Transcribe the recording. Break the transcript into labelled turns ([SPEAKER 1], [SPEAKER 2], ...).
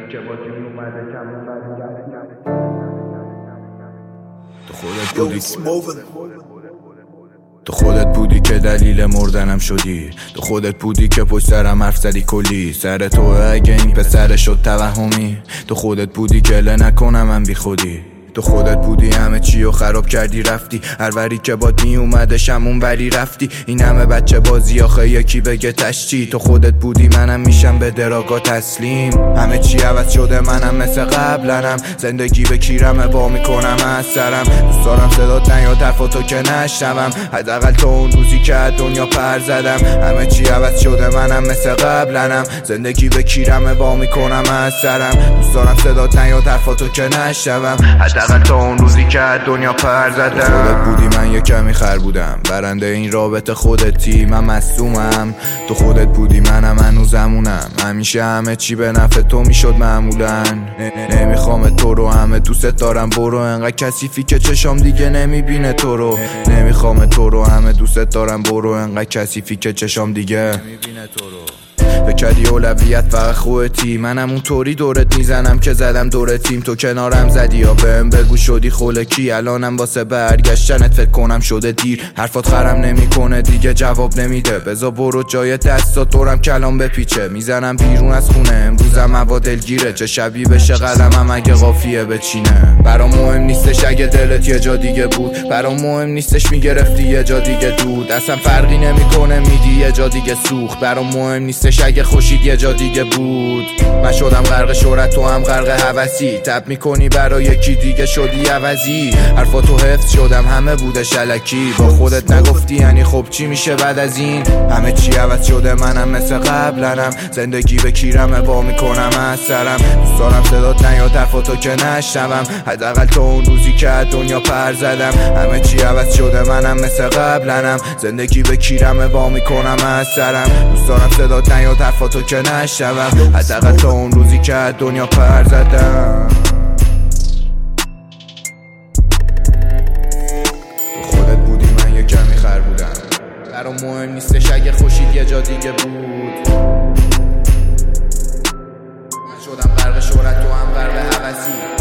[SPEAKER 1] که با دین اومده کم
[SPEAKER 2] تو خودت بودی که دلیل مردنم شدی، تو خودت بودی که پشت سرم حرف زدی کلی، سر تو اگه این پسر شد توهمی، تو خودت بودی که له نکنم من بی خودی، تو خودت بودی همه چی رو خراب کردی رفتی، هر وری که باد می اومده شمون وری رفتی، این همه بچه بازی آخه یکی بگه تشتی، تو خودت بودی منم میشم به دراگا تسلیم، همه چی عوض شده منم مثل قبلنم، زندگی به کیرم وا میکنم از سرم، دوست دارم صدات نیاد حرفاتو که نشنوم، حداقل تو اون روزی که از دنیا پر زدم، همه چی عوض شده منم مثل قبلنم، زندگی به کیرم وا میکنم از سرم، دوست دارم صدات نیاد حرفاتو که نشنوم، حداقل تا اون روزی که دنیا پر زدم. خودت بودی من یه کمی خر بودم، برنده این رابطه خودتی، من مصدومم، تو خودت بودی منم هنوزمونم، همیشه همه چی به نفع تو میشد معمولا، نمیخوام تو رو همه دوست دارم، برو انقدر کثیفی که چشام دیگه نمیبینه تو رو، نمیخوام تو رو همه دوست دارم، برو انقدر کثیفی که چشام دیگه نمیبینه تو رو، بکردی اولویت فقط خودتی، منم اون طوری دورت میزنم که زدم دور تیم، تو کنارم زدی یا بهم بگو شدی خولکی، الانم واسه برگشتنت فکر کنم شده دیر، حرفات خرم نمیکنه دیگه جواب نمیده، بذار برو جای دستات دورم کلام بپیچه، میزنم بیرون از خونه امروزم هوا دلگیره، چه شبی بشه قلمم اگه قافیه بچینه، برام مهم نیستش اگه دلت یه جا دیگه بود، برام مهم نیستش میگرفتی یه جا دیگه دود، اصلا فرقی نمیکنه میدی یه جا دیگه سوخت، برام مهم نیستش اگه خوشید یه جا دیگه بود، من شدم غرق شهرت تو هم غرق هوسی، تب میکنی برای یکی دیگه شدی عوضی، حرفاتو حفظ شدم همه بوده شلکی، با خودت نگفتی یعنی خب چی میشه بعد از این، همه چی عوض شده منم مثل قبلنم، زندگی به کیرم وا میکنم از سرم، دوست دارم صدات نیاد حرفاتو که نشنوم، حداقل تو اون روزی که دنیا پر زدم، همه چی عوض شده منم مثل قبلنم، زندگی به کیرم وا میکنم از سرم، دوست دارم صدات نیاد حرفاتو که نشنوم، حداقل تا اون روزی که دنیا پر زدم. تو خودت بودی من یه کمی خر بودم، برام مهم نیستش اگه خوشید یه جا دیگه بود، من شدم غرق شهرت تو هم غرق هوسی.